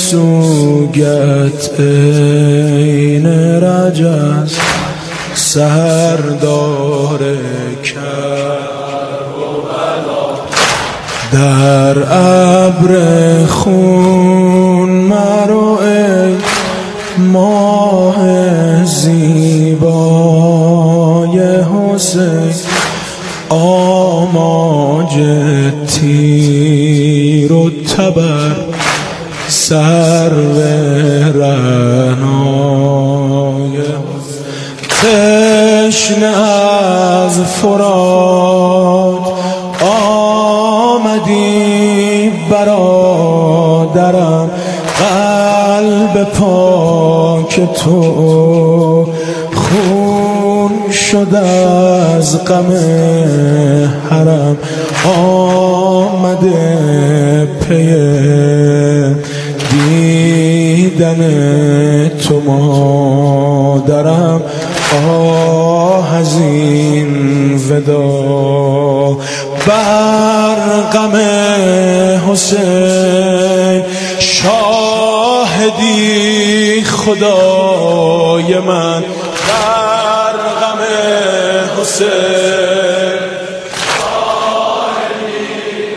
سوگت این رجز سردار کربلا در ابر خون مرو ای ماه زیبای حسین آماج تیر و تبر سرو رعنای تشنه از فرات آمدی برادرم قلب پاک تو خون شده از غم حرم آمده پی دیدن تو مادرم آه از این ودا بر غم حسین شاهدی خدای من بر غم حسین شاهدی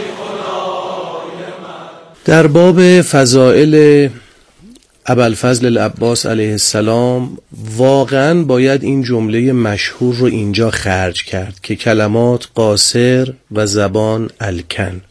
خدای من. در باب فضائل ابوالفضل العباس علیه السلام واقعا باید این جمله مشهور رو اینجا خرج کرد که کلمات قاصر و زبان الکن.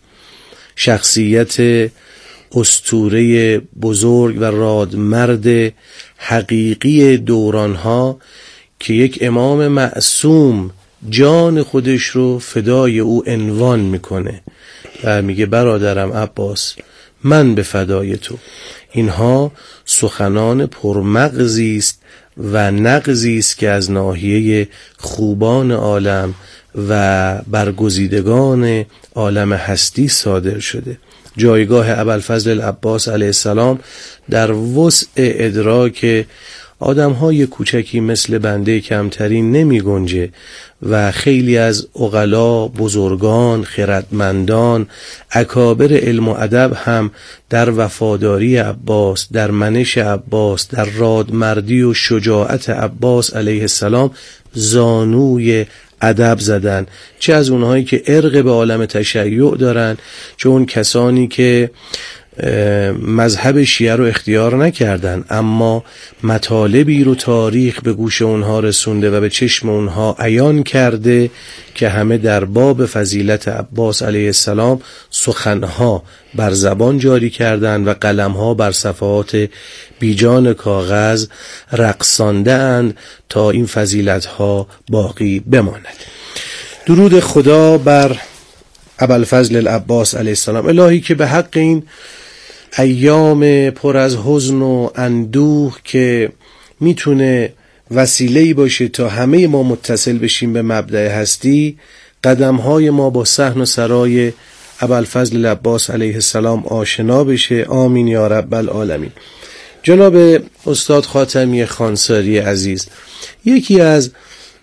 شخصیت اسطوره بزرگ و رادمرد حقیقی دورانها که یک امام معصوم جان خودش رو فدای او عنوان میکنه و میگه برادرم عباس من به فدای تو. اینها سخنان پرمغزی است و نغزی است که از ناحیه خوبان عالم و برگزیدگان عالم هستی صادر شده. جایگاه ابوالفضل العباس علیه السلام در وسع ادراک آدم‌های کوچکی مثل بنده کمتری نمی گنجه و خیلی از عقلا، بزرگان، خردمندان، اکابر علم و ادب هم در وفاداری عباس، در منش عباس، در رادمردی و شجاعت عباس علیه السلام زانوی ادب زدن. چه از اونهایی که ارق به عالم تشیع دارن، چه اون کسانی که مذهب شیعه رو اختیار نکردن اما مطالبی رو تاریخ به گوش اونها رسونده و به چشم اونها عیان کرده که همه در باب فضیلت عباس علیه السلام سخنها بر زبان جاری کردند و قلمها بر صفحات بیجان کاغذ رقصانده اند تا این فضیلتها باقی بماند. درود خدا بر ابوالفضل العباس علیه السلام. الهی که به حق این ایام پر از حزن و اندوه که میتونه وسیله‌ای باشه تا همه ما متصل بشیم به مبدأ هستی، قدم‌های ما با صحن و سرای ابوالفضل العباس علیه السلام آشنا بشه. آمین یا رب العالمین. جناب استاد خاتمی خانساری عزیز، یکی از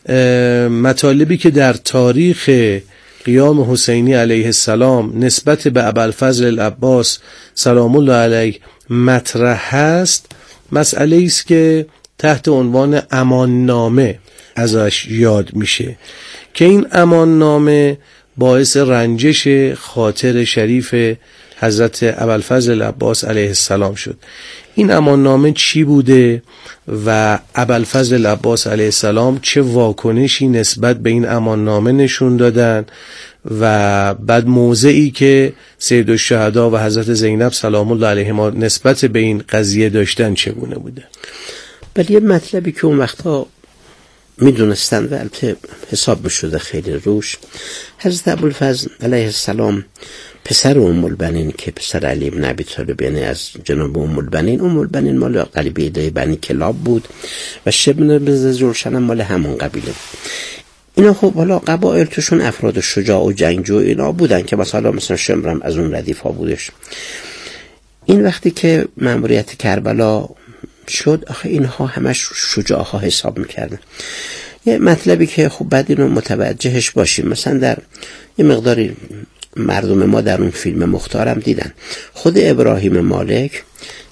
مطالبی که در تاریخ قیام حسینی علیه السلام نسبت به ابوالفضل العباس سلام الله علیه مطرح هست، مسئله است که تحت عنوان اماننامه ازش یاد میشه که این اماننامه باعث رنجش خاطر شریف حضرت ابوالفضل العباس علیه السلام شد. این اماننامه چی بوده و ابوالفضل العباس علیه السلام چه واکنشی نسبت به این اماننامه نشون دادن و بعد موضعی که سید الشهدا و حضرت زینب سلام الله علیهما نسبت به این قضیه داشتن چگونه بوده؟ ولی یه مطلبی که اون وقتا میدونستن و البته حساب میشده خیلی روش، حضرت ابوالفضل علیه السلام پسر ام البنین که پسر علی بن ابی طالب، یعنی از جناب ام البنین مال قبیله بنی کلاب بود و شبن بزرشن مال همون قبیله. اینا خب حالا قبایل توشون افراد شجاع و جنگجو اینا بودن که مثلا شمرم از اون ردیف ها بودش. این وقتی که مأموریت کربلا شد، آخه اینها همش شجاع ها حساب میکردن. یه مطلبی که خب بعد اینو متوجهش باشیم، مثلا در یه مقداری مردم ما در اون فیلم مختارم دیدن، خود ابراهیم مالک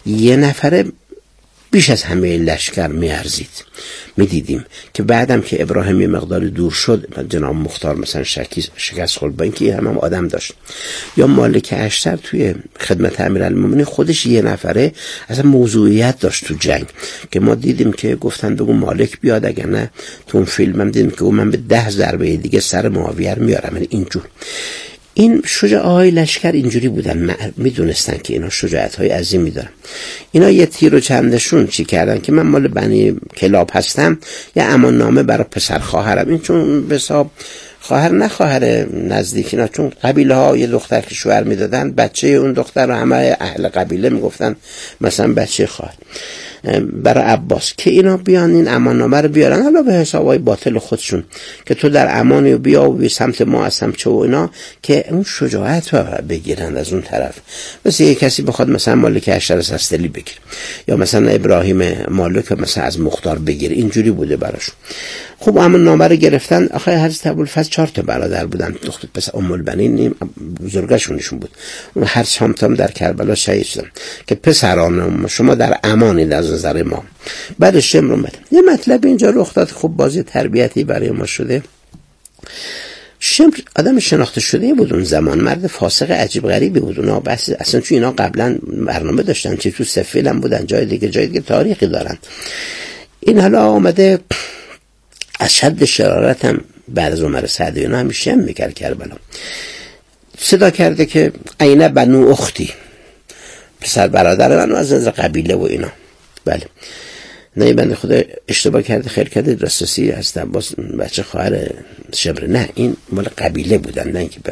یه نفره بیش از همه لشکر میارزید. میدیدیم که بعدم که ابراهیم یه مقدار دور شد، جناب مختار مثلا شکست خورد با اینکه هم آدم داشت، یا مالک اشتر توی خدمت امیرالمومنین خودش یه نفره اصلا موضوعیت داشت تو جنگ، که ما دیدیم که گفتن بگو مالک بیاد، اگر نه تو اون فیلم هم دیدیم که من به 10 ضربه دیگه سر معاویه رو میارم. یعنی اینجور این شجاعهای لشکر اینجوری بودن، میدونستن که اینا شجاعت‌های عظیمی دارن. اینا یه تیر و چندشون چی کردن که من مال بنی کلاب هستم، یه امان نامه برای پسر خواهرم، این چون به حساب خواهر نه خواهر نزدیک اینا، چون قبیله ها یه دختر که شوهر میدادن، بچه اون دختر رو همه اهل قبیله میگفتن مثلا بچه خواهر، برای عباس که اینا بیان این امان نامه رو بیارن، حالا به حسابای باطل خودشون که تو در امانی بیا و بی سمت ما هستم چه و اینا، که اون شجاعت رو بگیرن از اون طرف. مثل یه کسی بخواد مثلا مالک اشتر سستلی بگیر، یا مثلا ابراهیم مالک مثلا از مختار بگیر، اینجوری بوده براش. خب اما نامه رو گرفتن. آخه حضرت ابوالفضل 4 تا برادر بودن، دختر پس ام البنین بزرگشونشون بود، اون هر شامتام در کربلا شهید شدن که پسران شما در امانی از نظر ما. بعد شمر اومد. یه مطلب اینجا رخ داد، خب بازی تربیتی برای ما شده. شمر آدم شناخته شده بود اون زمان، مرد فاسق عجیب غریبی بود. اونا بس اصلا چون اینا قبلا برنامه داشتن، چه تو سفیل هم بودن، جای دیگه تاریخی دارن. این حالا آمده از شد شرارت هم بعد از عمر سعدی اینا همیشه هم میکرد کربلا، صدا کرده که عین بنو اختی، پسر برادر من از نظر قبیله و اینا. بله نه بنده خدا اشتباه کرده، خیر کرده، راستی از عباس بچه خواهر شبر، نه این مال قبیله بودن، نه اینکه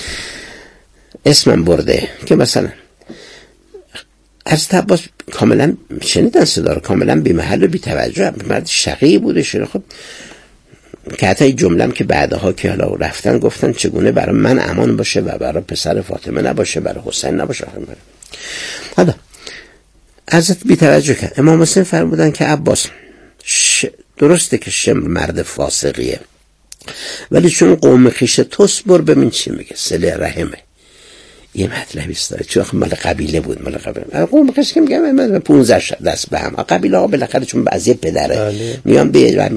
اسمم برده که مثلا از عباس کاملا شنیدن صدا رو، کاملا بی محل و بی توجه، مرد شقی بوده. خب که حتی جمله‌ام که بعدها که حالا رفتن گفتن چگونه برای من امان باشه و برای پسر فاطمه نباشه، برای حسین نباشه. حالا حضرت بی توجه کرد. امام حسین فرمودن که عباس درسته که شمر مرد فاسقیه، ولی چون قوم خیش توس بر ببین چی میگه، صله رحمه. یه مطلبی است داره، چون مال قبیله بود، مال قبیله قوم خیش که میگم من 15 دست به هم، قبیله ها بالاخره چون بعضی پدره میان به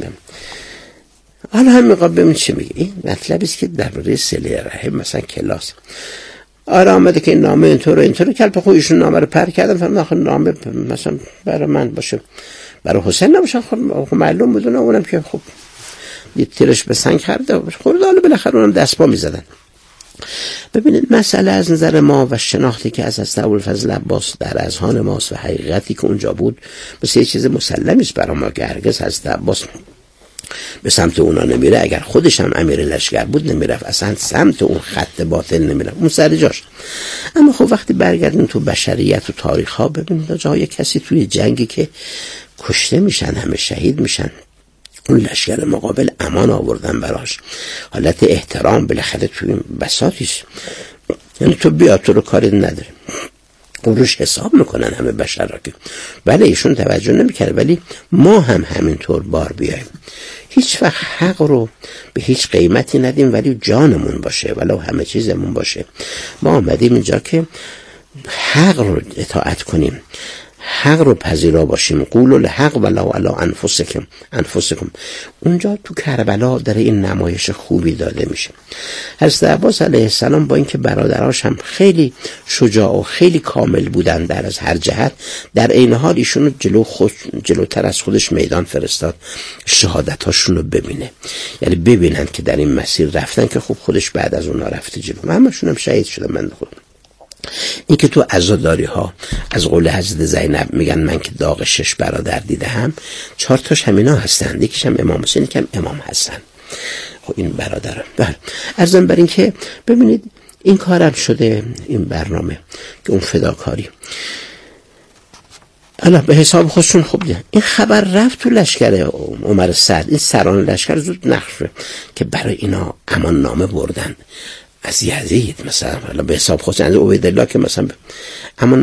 حالا هم میخواد ببین چی میگه. این مطلبی است که درباره صله رحم مثلا کلاس. آره آمده که این نامه اینطور کلپ خودشون نامه رو پر کردن، فرمودن آخه نامه مثلا برای من باشه، برای حسین نباشه. خب معلوم بودن اونم که خب یه تیرش به سنگ خورده، حالا بالاخره اونم دست پا میزدن. ببینید مسئله از نظر ما و شناختی که از حضرت ابوالفضل عباس در اذهان ماست و حقیقتی که اونجا بود، مثل یه چیز مسلمی است برای ما که هرگز حضرت عباس به سمت اونا نمیره. اگر خودش هم امیر لشکر بود نمیرفت، اصلا سمت اون خط باطل نمیرفت، اون سر جاش. اما خب وقتی برگردیم تو بشریت و تاریخ ها، ببینید جای کسی توی جنگی که کشته میشن، همه شهید میشن، اون لشکر مقابل امان آوردن براش، حالت احترام بالاخره توی بساطیش. یعنی تو بیا، تو رو کاری نداره، اون روش حساب میکنن همه بشر را که بله ایشون توجه نمیکرد، ولی ما هم همینطور بار بیایم، هیچ وقت حق رو به هیچ قیمتی ندیم ولی جانمون باشه، ولو همه چیزمون باشه. ما آمدیم اینجا که حق رو اطاعت کنیم، حق رو پذیرا باشیم. قولوا الحق ولو علی انفسکم. اونجا تو کربلا در این نمایش خوبی داده میشه. حضرت عباس علیه السلام با اینکه برادراش هم خیلی شجاع و خیلی کامل بودن در از هر جهت، در این حال ایشونو جلوتر از خودش میدان فرستاد شهادتاشون رو ببینه، یعنی ببینن که در این مسیر رفتن که خب خودش بعد از اونا رفته جلو، همشون هم شهید شدن. من خودم این که تو عزاداری ها از قول حضرت زینب میگن من که داغ 6 برادر دیدم، 4 تاش همینا هستن، یکیش هم امام حسین، یکم امام حسن. خب این برادرم. بله عرضم بر این که ببینید این کارم شده، این برنامه که اون فداکاری حالا به حساب خودشون خوب دیدن. این خبر رفت تو لشکر عمر سعد، این سران لشکر زود نقشه که برای اینا امان نامه بردن از یزید مثلا، حالا به حساب خودشون از عبیدالله که مثلا اما نامر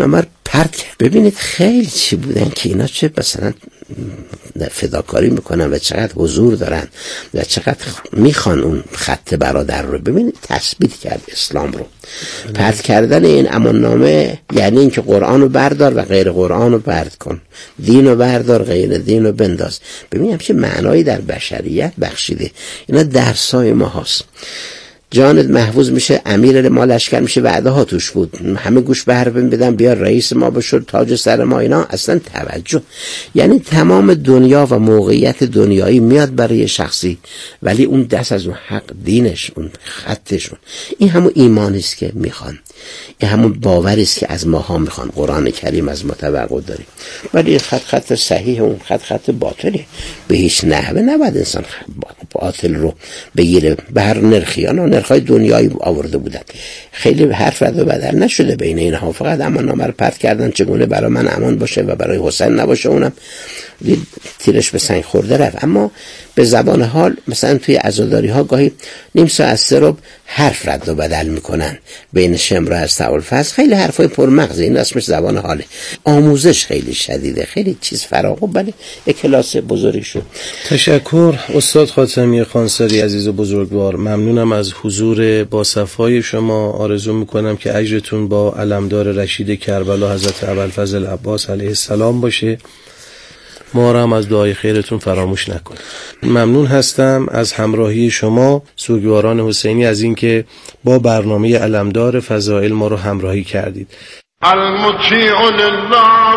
ببینید خیلی چی بودن که اینا چه مثلا فداکاری میکنن و چقدر حضور دارن و چقدر میخوان اون خط برادر رو. ببینید تثبیت کرد اسلام رو. پرت کردن این اماننامه یعنی اینکه قرآن رو بردار و غیر قرآن رو برد کن، دین رو بردار غیر دین رو بنداز. ببینیم چه معنایی در بشریت بخشیده. اینا درسای ما هست. جانت محفوظ میشه، امیر ما لشکر میشه، وعده ها توش بود، همه گوش به حرف بدن، بیا رئیس ما بشد، تاج سر ما. اینا اصلا توجه، یعنی تمام دنیا و موقعیت دنیایی میاد برای شخصی، ولی اون دست از اون حق دینش، اون خطشون، این همون ایمانی است که میخوان، این همون باوری است که از ماها میخوان. قرآن کریم از ما توقع داریم، ولی خط صحیح، اون خط باطله. به هیچ نحوه نباید انسان باطل رو بگیره به هر نرخی. نرخ‌های دنیایی آورده بودن، خیلی حرف رد و بدل نشده بین اینها، فقط اماننامه رو پرت کردن چگونه برای من امان باشه و برای حسین نباشه. اونم تیرش به سنگ خورده رفت. اما به زبان حال مثلا توی عزاداری ها گاهی نیم ساعت 3 ربع حرف رد و بدل میکنن بین شمر و استغفرالفضل. خیلی حرفای پرمغزه، این اسمش زبان حاله. آموزش خیلی شدیده، خیلی چیز فراغ، ولی یک کلاس بزرگی شد. تشکر استاد خاتمی خانساری عزیز و بزرگوار. ممنونم از حضور با صفای شما. آرزو میکنم که اجرتون با علمدار رشید کربلا حضرت ابوالفضل عباس علیه السلام باشه. ما را هم از دعای خیرتون فراموش نکنید. ممنون هستم از همراهی شما سوگواران حسینی، از اینکه با برنامه علمدار فضائل ما رو همراهی کردید. المطیع لله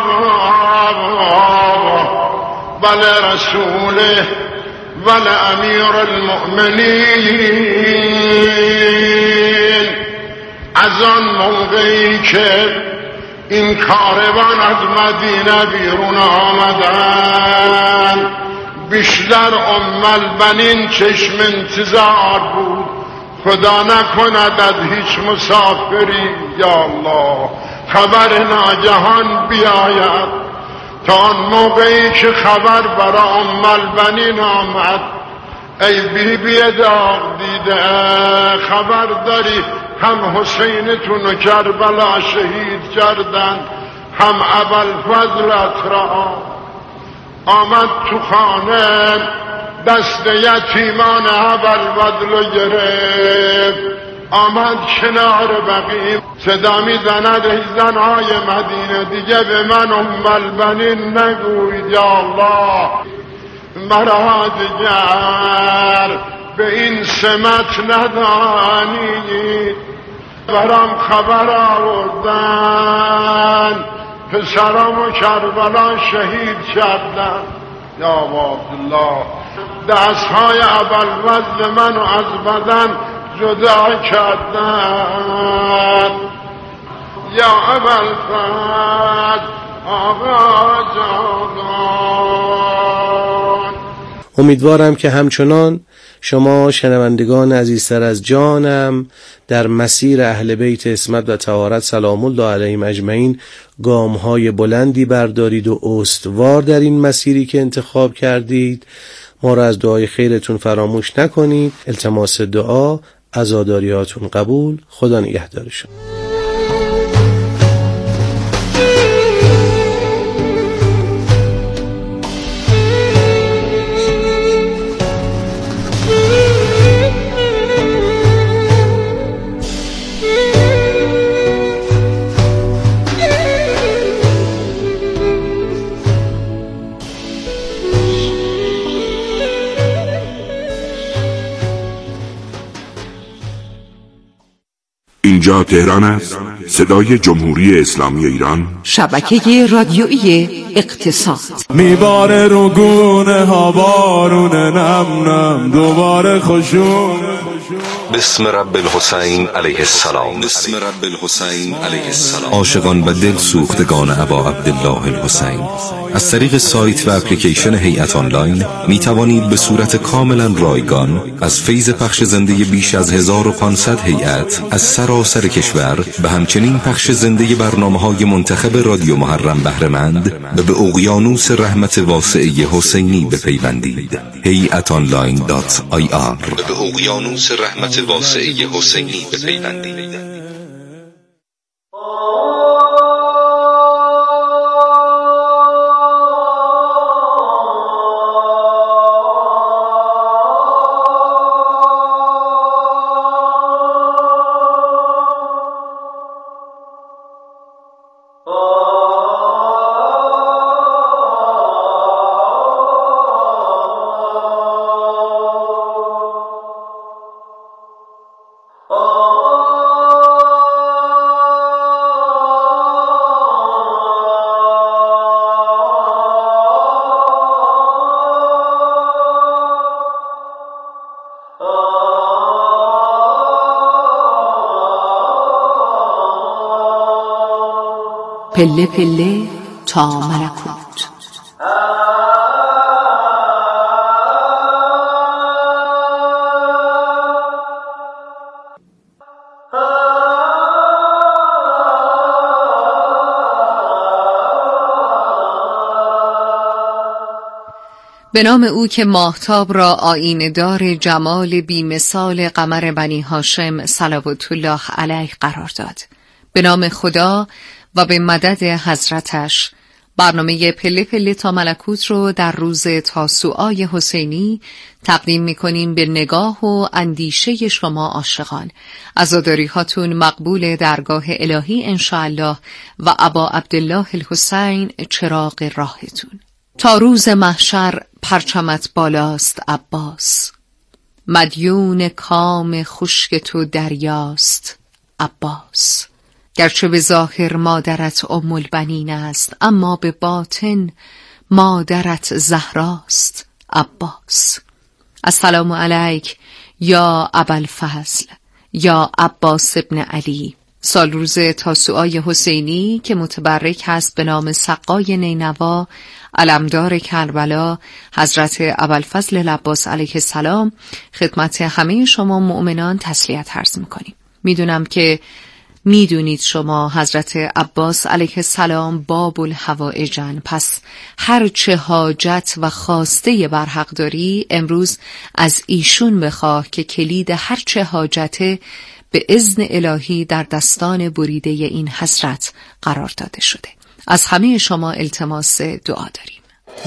و لرسوله و لامیر المؤمنین. از آن موقعی که این کاروان از مدینه بیرون آمدن، بیشتر البنین چشم انتظار بود خدا نکند از هیچ مسافری یا الله خبر ناگهان بیاید. تا آن موقعی که خبر برای البنین آمد، ای بی بی داغ دیده خبر داری هم حسینتون و کربلا شهید کردن، هم ابوالفضلت را. آمد تو خانه دست یتیمان ابوالفضل گرفت، آمد کنار بقیع صدا میزند ای زنهای مدینه دیگه به من البنین نگوید یا الله، مرا دیگر به این سمت ندانید. برام خبر آوردن پسرامو کربلا شهید کردن. یا عبدالله دستهای ابوالفضل منو از بدن جدا کردن. یا ابوالفضل آقا جان. امیدوارم که همچنان شما شنوندگان عزیزتر از جانم در مسیر اهل بیت عصمت و طهارت سلام الله علیهم اجمعین گام‌های بلندی بردارید و استوار در این مسیری که انتخاب کردید. ما را از دعای خیرتون فراموش نکنید. التماس دعا، عزاداریاتون قبول. خدا نگهدارشون. اینجا تهران است، صدای جمهوری اسلامی ایران، شبکه رادیویی اقتصاد. میباره رو گونه ها بارون نم نم دوباره خوشون. بسم رب الحسین علیه السلام. بسم رب الحسین علیه السلام. عاشقان و دل سوختگان ابا عبدالله الحسین، از طریق سایت و اپلیکیشن هیئت آنلاین می توانید به صورت کاملا رایگان از فیض پخش زنده بیش از 1500 هیئت از سراسر کشور و همچنین پخش زنده برنامه‌های منتخب رادیو محرم بهره‌مند و به اقیانوس رحمت واسعه حسینی بپیوندید. hiatonline.ir. به اقیانوس رحمت واسعه حسینی بپیوندید. پله پله تا ملکوت. به نام او که ماهتاب را آیینه دار جمال بی‌مثال قمر بنی هاشم صلوات الله علیه قرار داد. به نام خدا و به مدد حضرتش. برنامه پله پله تا ملکوت رو در روز تاسوعای حسینی تقدیم می‌کنیم به نگاه و اندیشه شما عاشقان. عزاداری هاتون مقبول درگاه الهی انشاءالله و ابا عبدالله الحسین چراغ راهتون. تا روز محشر پرچمت بالاست عباس، مدیون کام خشک تو دریاست عباس. گرچه به ظاهر مادرت ام البنین است، اما به باطن مادرت زهراست عباس. السلام علیک یا ابوالفضل یا عباس ابن علی. سال روز تاسوعای حسینی که متبرک هست به نام سقای نینوا علمدار کربلا حضرت ابوالفضل العباس علیه السلام، خدمت همه شما مؤمنان تسلیت عرض میکنیم. میدونم که میدونید شما حضرت عباس علیه السلام باب الحوائجن، پس هر چه حاجت و خواسته برحق داری امروز از ایشون بخواه که کلید هر چه حاجته به اذن الهی در دستان بریده این حضرت قرار داده شده. از همه شما التماس دعا داریم.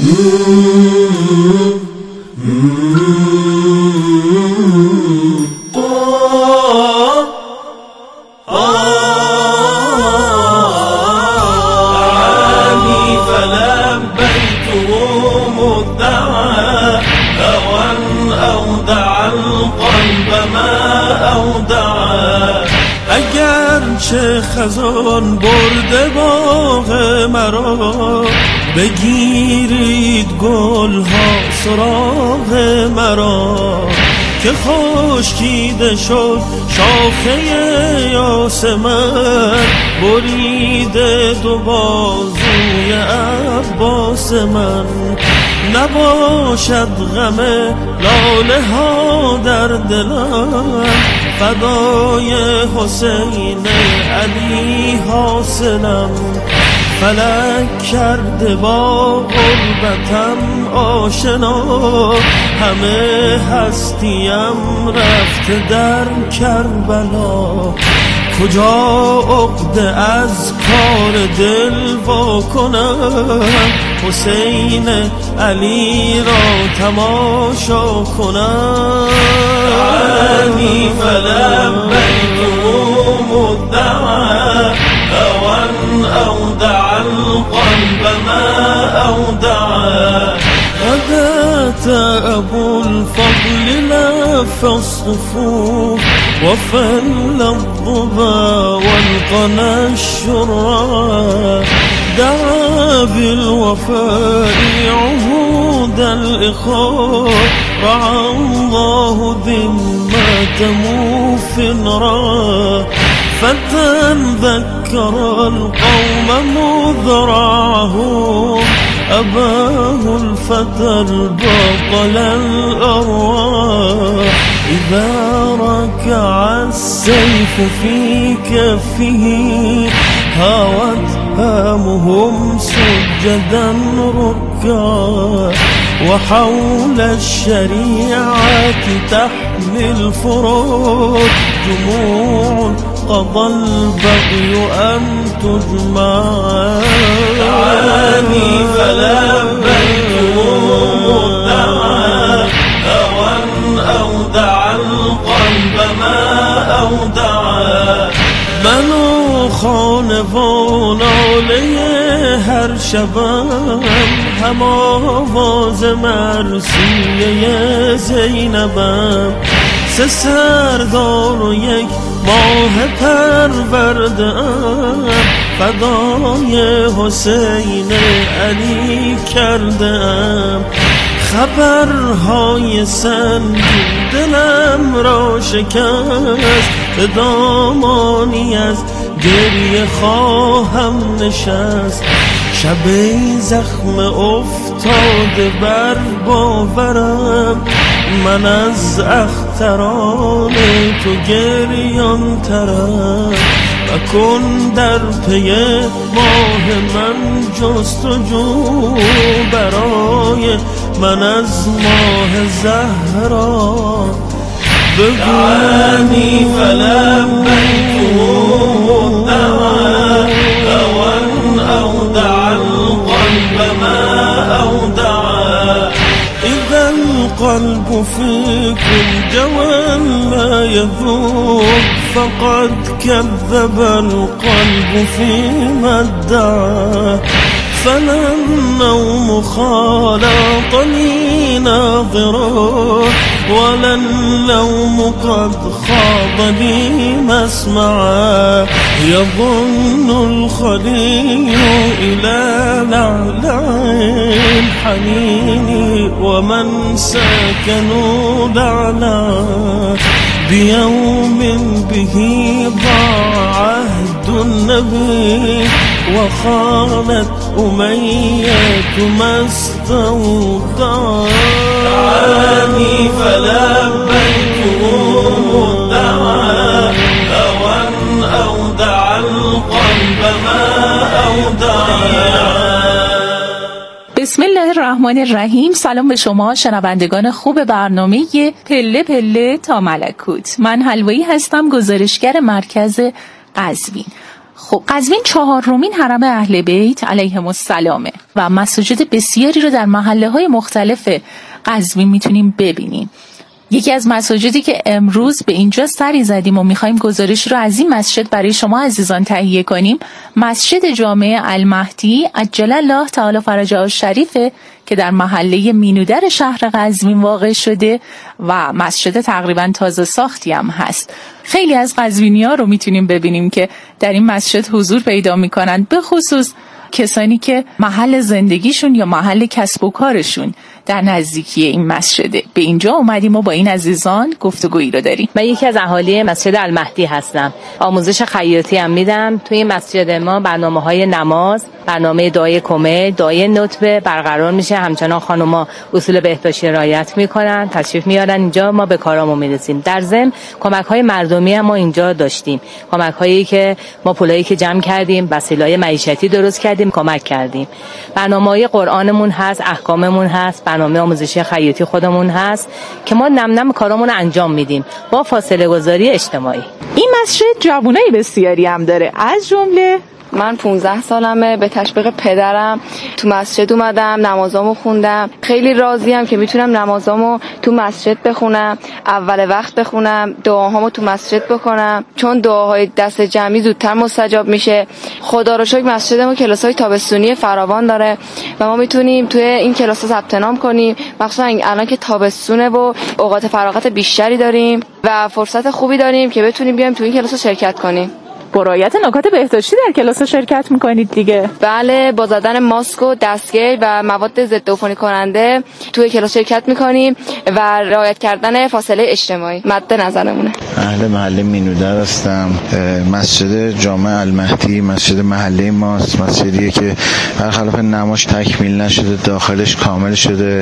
چه خزان برده باغ مرا، بگیرید گل ها سراغ مرا، که خشکیده شد شاخه یاسمن، بریده دو بازوی عباس من. نباشد غم لاله ها در دلم، فدای حسین علی حاصلم. فلک کرده با غربتم آشنا، همه هستیم رفته در کربلا. کجا عقده از کار دل وا کنم، حسین علی را تماشا کنم. علی فلبیت مدعا هوان اودع القلب ما اودعا. غدات ابو الفضل لف الصفوف، وفل الضبا والقنا الشرى. دعا بالوفاء عهود الإخاء، رعى الله ذمة موف رعى. فتى ذكر القوم مذرعهم، أباه الفتى البطل الأرواح. إذا ركع السيف في كفه، هاوت هامهم سجدا ركعا. وحول الشريعة تحمل فرود، جموع قضى البغي أن تجمع. تعاني فلبيت مدعا، هوى أودع القلب ما أودعا. منو خانوان آله هر شبم، هم آواز مرسیه زینبم. سه سردار و یک ماه پرورده‌ام، فدای حسین علی کرده‌ام. خبرهای سنگین دلم را شکست، به دامانی از گریه خواهم نشست. شب زخم افتاده بر باورم، من از اختران تو گریان ترم. مکن در پی ماه من جستجو، برای من از ماه زهرا بگویی فلبیک مدعا أودع القلب ما أودعا. إذا القلب فيكم جوى لا يذوب، فقد كذب القلب فيما ادعى. فلا النوم خالطني ناظرا، ولا اللوم قد خاض بي مسمعا. يظن الخليل إلى لعلع الحنين، ومن سكنوا لعلع بيوم به ضاع عهد النبي، وخانت أمية ما استودع. دعاني فلبيت مدعا، أودع القلب ما أودع. بسم الله الرحمن الرحیم. سلام به شما شنوندگان خوب برنامه پله پله تا ملکوت. من حلوایی هستم، گزارشگر مرکز قزوین. خب قزوین 4مین حرم اهل بیت علیهم السلامه و مساجد بسیاری رو در محله‌های مختلف قزوین میتونیم ببینیم. یکی از مساجدی که امروز به اینجا سری زدیم و میخوایم گزارش رو از این مسجد برای شما عزیزان تهیه کنیم، مسجد جامع المهدی عجل الله تعالی فرجه الشریفه که در محله مینودر شهر قزوین واقع شده و مسجد تقریبا تازه ساختی هم هست. خیلی از قزوینی‌ها رو میتونیم ببینیم که در این مسجد حضور پیدا میکنن، به خصوص کسانی که محل زندگیشون یا محل کسب و کارشون در نزدیکی این مسجده. به اینجا اومدیم و با این عزیزان گفتگویی رو داریم. من یکی از اهالی مسجد المهدی هستم. آموزش خیاطی هم میدم. توی مسجد ما برنامه‌های نماز، برنامه دعای کمه، دعای نطبه برقرار میشه. همچنان خانوما اصول بهداشتی رعایت میکنن، تشریف میارن اینجا، ما به کارامون میرسیم. در ضمن کمک‌های مردمی هم ما اینجا داشتیم. کمک‌هایی که ما پولایی که جمع کردیم، وسایل معیشتی درست کردیم، کمک کردیم. برنامه‌های قرآنمون هست، احکاممون هست، برنامه آموزشی خیاطی خودمون هست که ما نم نم کارامون انجام میدیم با فاصله گذاری اجتماعی. این مسجد جوانای بسیاری هم داره، از جمله من 15 سالمه، به تشویق پدرم تو مسجد اومدم، نمازامو خوندم. خیلی راضیم که میتونم نمازامو تو مسجد بخونم، اول وقت بخونم، دعاهامو تو مسجد بکنم، چون دعاهای دست جمعی زودتر مستجاب میشه. خدا رو شکر مسجدمون کلاسای تابستونی فراوان داره و ما میتونیم توی این کلاس‌ها ثبت نام کنیم، مخصوصا الان که تابستونه و اوقات فراغت بیشتری داریم و فرصت خوبی داریم که بتونیم بیایم تو این کلاس‌ها شرکت کنیم. با رعایت نکات بهداشتی در کلاس شرکت میکنید دیگه؟ بله، با زدن ماسک و دستگیر و مواد ضد عفونی کننده توی کلاس شرکت میکنیم و رعایت کردن فاصله اجتماعی مد نظرمونه. اهل محله مینودر هستم. مسجد جامع المهدی مسجد محله ماست، مسجدیه که برخلاف نماش تکمیل نشده، داخلش کامل شده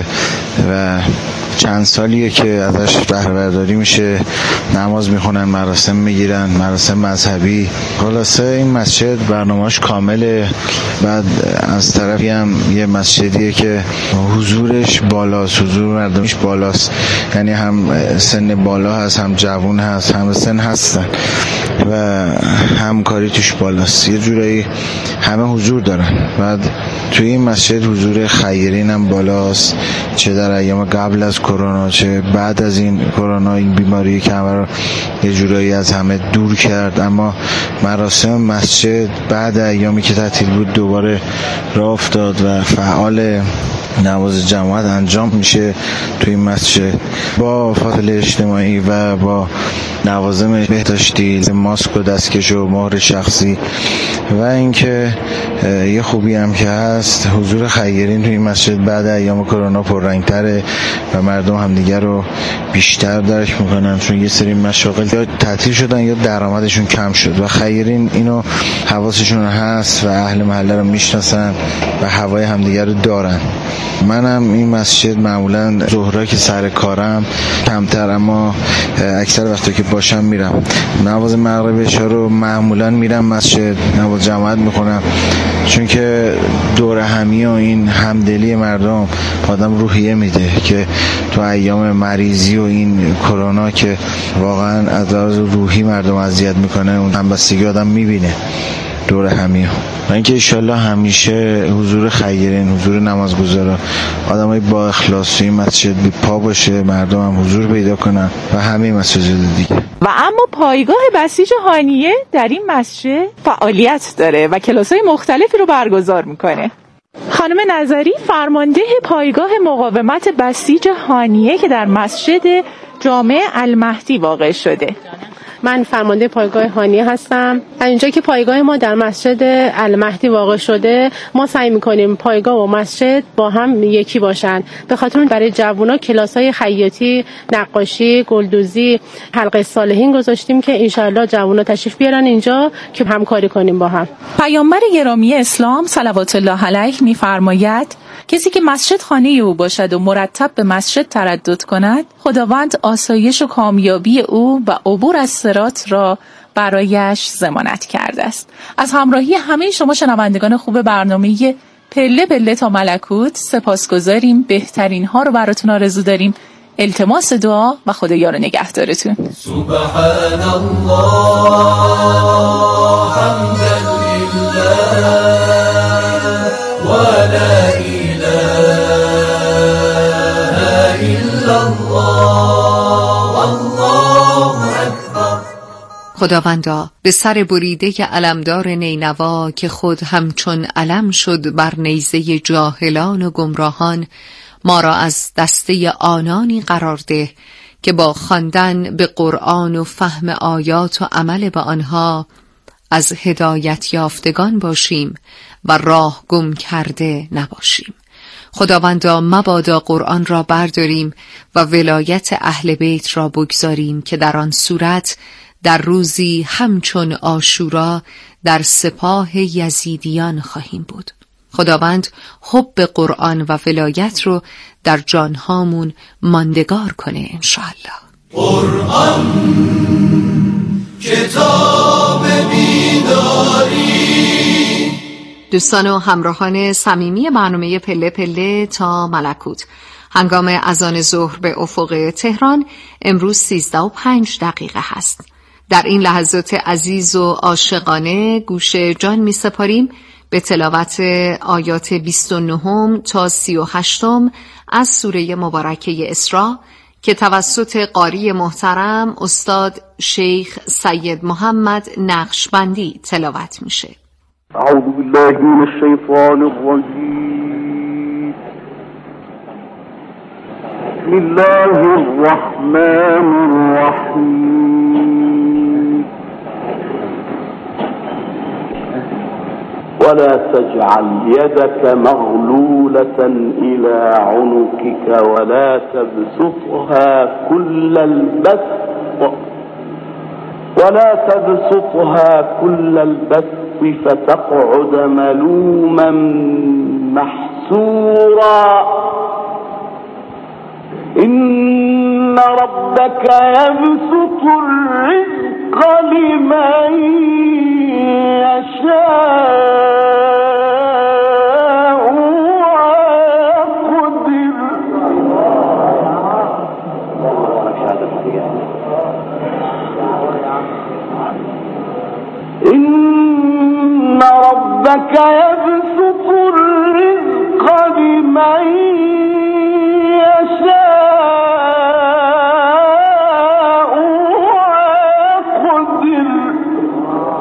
و چند سالیه که ازش بهره برداری میشه، نماز میخونن، مراسم میگیرن، مراسم مذهبی. خلاصه این مسجد برنامه‌اش کامله. بعد از طرفی هم یه مسجدیه که حضورش بالاست، حضور مردمش بالاست، یعنی هم سن بالا هست، هم جوان هست، هم سن هستن و همکاری توش بالاست، یه جورایی همه حضور دارن. بعد توی این مسجد حضور خیرین هم بالاست، چه در ایام قبل از کرونا چه بعد از این کرونا، این بیماری که همه رو یه جورایی از همه دور کرد. اما مراسم مسجد بعد ایامی که تعطیل بود دوباره راه افتاد و فعال. نماز جماعت انجام میشه توی مسجد با فاصله اجتماعی و با لوازم بهداشتی، ماسک و دستکش و مهر شخصی. و اینکه یه خوبی هم که هست، حضور خیرین توی مسجد بعد ایام کرونا پررنگ‌تره و مردم همدیگه رو بیشتر درک میکنن، چون یه سری مشاغل یا تعطیل شدن یا درآمدشون کم شد و خیرین اینو حواسشون هست و اهل محله رو میشناسن و هوای همدیگه رو دارن. منم این مسجد معمولا ظهرا که سر کارم کمتر، اما اکثر وقتا که باشم میرم. نماز مغرب عشا رو معمولا میرم مسجد نماز جماعت میکنم، چون که دور همی و این همدلی مردم آدم روحیه میده که تو ایام مریضی و این کرونا که واقعا از لحاظ روحی مردم اذیت میکنه، اون همبستگی آدم میبینه دور همی. و اینکه انشالله همیشه حضور خیرین، حضور نمازگزارا، آدمای با اخلاص توی مسجد بی پا باشه، مردم هم حضور پیدا کنن و همه مساجد دیگه. و اما پایگاه بسیج هانیه در این مسجد فعالیت داره و کلاس‌های مختلفی رو برگزار میکنه. خانم نظری فرمانده پایگاه مقاومت بسیج هانیه که در مسجد جامع المهدی واقع شده. من فرمانده پایگاه هانیه هستم. اینجا که پایگاه ما در مسجد المهدی واقع شده، ما سعی می‌کنیم پایگاه و مسجد با هم یکی باشن. به خاطر اون برای جوونا کلاس‌های خیاطی، نقاشی، گلدوزی، حلقه صالحین گذاشتیم که انشاءالله جوونا تشریف بیارن اینجا که همکاری کنیم با هم. پیامبر گرامی اسلام صلوات الله علیه می‌فرماید کسی که مسجد خانه او باشد و مرتب به مسجد تردد کند، خداوند آسایش و کامیابی او و عبور از صراط را برایش ضمانت کرده است. از همراهی همه شما شنوندگان خوب برنامه پله پله تا ملکوت سپاسگزاریم. بهترین ها رو براتون آرزو داریم. التماس دعا و خدایا نگهدارتون. سبحان الله حمدا لله و لا اله الا الله والله اکبر. خداوندا به سر بریده علمدار نینوا که خود همچون علم شد بر نیزه جاهلان و گمراهان، ما را از دسته آنانی قرار ده که با خواندن به قرآن و فهم آیات و عمل به آنها از هدایت یافتگان باشیم و راه گم کرده نباشیم. خداوندا مبادا قرآن را برداریم و ولایت اهل بیت را بگذاریم که در آن صورت در روزی همچون عاشورا در سپاه یزیدیان خواهیم بود. خداوند حب قرآن و ولایت رو در جانهامون ماندگار کنه انشاءالله. قرآن کتاب بیداری. دوستان و همراهان صمیمی برنامه پله پله تا ملکوت، هنگام اذان ظهر به افق تهران امروز 13:05 هست. در این لحظات عزیز و عاشقانه گوش جان می سپاریم به تلاوت آیات 29 تا 38 از سوره مبارکه اسراء که توسط قاری محترم استاد شیخ سید محمد نقشبندی تلاوت میشه. اعوذ بالله من الشیطان الرجیم. بسم الله الرحمن الرحیم. ولا تجعل يدك مغلولة إلى عنقك ولا تبسطها كل البسط فتقعد ملوما محسورا. إن ربك يبسط الرزق لمن يشاء ويقدر. إن ربك يبسط الرزق لمن